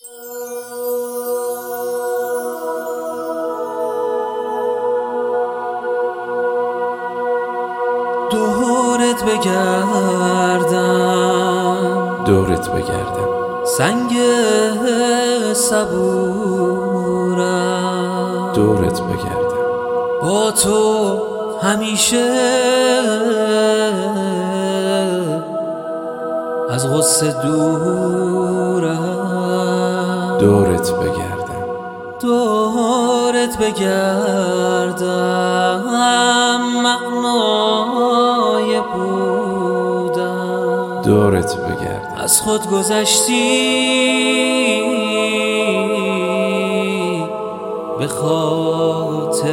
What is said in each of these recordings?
دورت بگردم سنگ صبورم، دورت بگردم با تو همیشه از غصه دورم. دورت بگردم معنای بودم. دورت بگردم از خود گذشتی به خاطر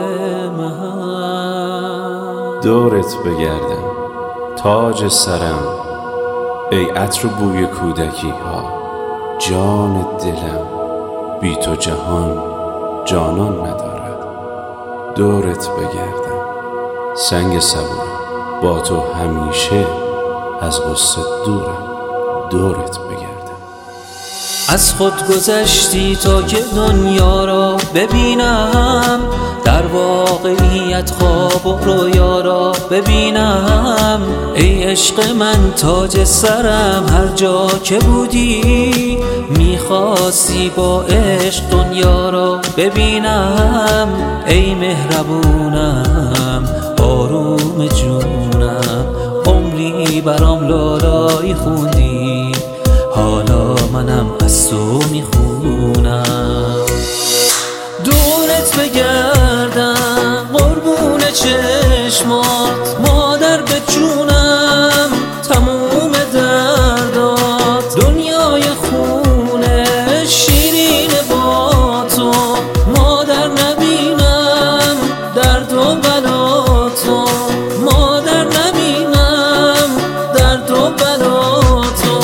من. دورت بگردم تاج سرم، ای عطر بوی کودکی ها. جان دلم بی تو جهان جانان ندارد. دورت بگردم سنگ صبورم، با تو همیشه از غصه دورم. دورت بگردم. از خود گذشتی تا که دنیا را ببینم، در واقعیت خواب و رویا را ببینم. ای عشق من تاج سرم، هر جا که بودی میخواستی با عشق دنیا را ببینم. ای مهربونم آروم جونم، عمری برام لالایی خوندی، حالا منم از تو میخونم. دورت بگردم قربون چشمات، مادر به جونم تموم دردات. دنیای خونه شیرین با تو، مادر نبینم درد و بلا تو، مادر نبینم درد و بلا تو.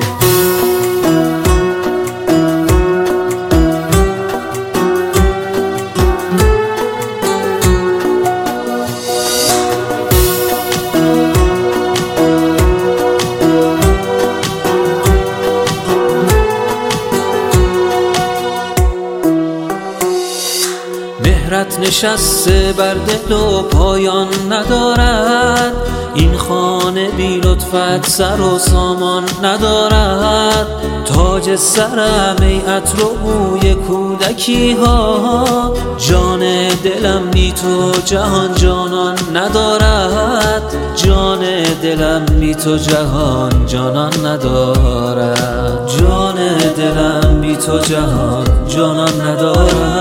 مهرت نشسته بر دل و پایان ندارد، این خانه بی لطفت سر و سامان ندارد. تاج سرم ای عطر و بوی کودکی ها، جان دلم بی تو جهان جانان ندارد. جان دلم بی تو جهان جانان ندارد. جان دلم بی تو جهان جانان ندارد.